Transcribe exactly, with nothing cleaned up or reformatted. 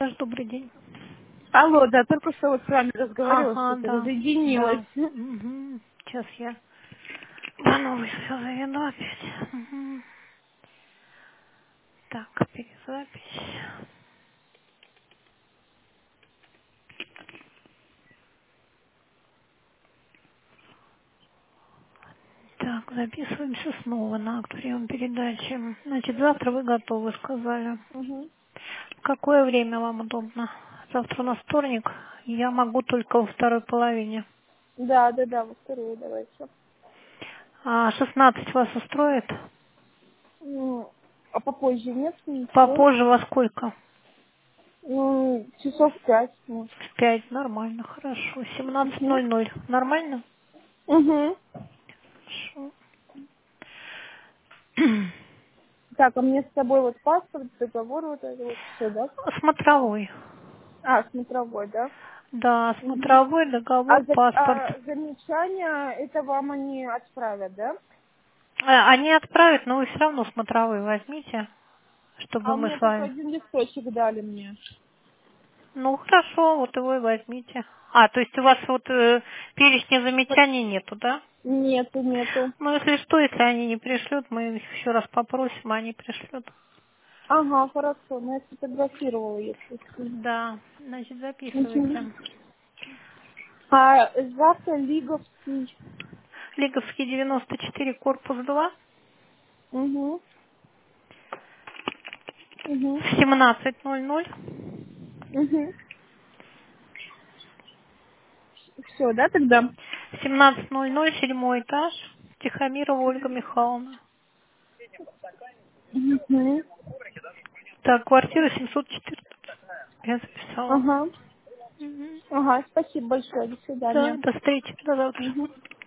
Саш, добрый день. Алло, да, только что вот с вами разговаривала, Ага, что-то да, разъединилась. да. Мгм. Сейчас я по новой все заведу опять. Мгм. Так, перезапись. Так, записываемся снова на акт приема передачи. Значит, завтра вы готовы, сказали. Угу. В какое время вам удобно? Завтра у нас вторник. Я могу только во второй половине. Да, да, да, во вторую давайте. А шестнадцать вас устроит? Ну, а попозже нет ничего? Попозже во сколько? Ну, часов пять, может. В пять, нормально, хорошо. Семнадцать Угу. ноль ноль, нормально? Угу. Хорошо. Так, а мне с собой вот паспорт, договор, вот это вот все, да? Смотровой. А, смотровой, да? Да, Угу. смотровой, А, договор, за, паспорт. а замечания, это вам они отправят, да? А, Они отправят, но вы все равно смотровой возьмите, А чтобы у мы меня с только вами. один листочек дали мне. Ну, хорошо, вот его и возьмите. А, то есть у вас вот э, перечня замечаний нету, да? Нету, нету. Ну, если что, если они не пришлют, мы их еще раз попросим, а они пришлют. Ага, хорошо, но я сфотографировала, если что. Да, значит, Мгм. записывайте. А завтра Лиговский. Лиговский девяносто четыре, корпус два, Угу. Угу. в семнадцать ноль ноль. Угу. Все, да, тогда? семнадцать ноль ноль, седьмой этаж, Тихомирова Ольга Михайловна. Угу. Так, квартира семьсот четырнадцать. Я записала. Ага. Мгм. Ага, спасибо большое. До Да, свидания. до встречи, до завтра. Угу.